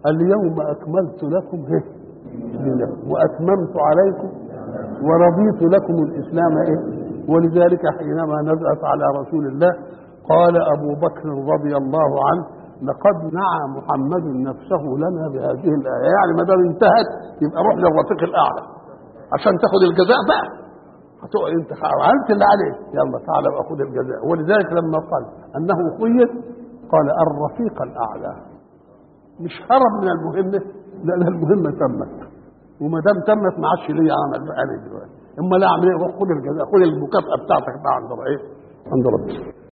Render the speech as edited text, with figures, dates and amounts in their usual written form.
اليوم أكملت لكم دينكم وأتممت عليكم ورضيت لكم الإسلام ولذلك حينما نزلت على رسول الله قال أبو بكر رضي الله عنه لقد نعى محمد نفسه لنا بهذه الآية. يعني ما دام انتهت يبقى روح للرفيق الأعلى عشان تاخد الجزاء بقى. هتقعد انت عملت اللي عليك، يلا تعالى بقى خد الجزاء. ولذلك لما قال انه خير قال الرفيق الاعلى، مش هرب من المهمه، لان المهمه تمت، وما دام تمت ما عادش ليا عمل بقى دلوقتي. اما لا اعمل ايه؟ خد الجزاء، خد المكافاه بتاعتك بقى عند ربنا.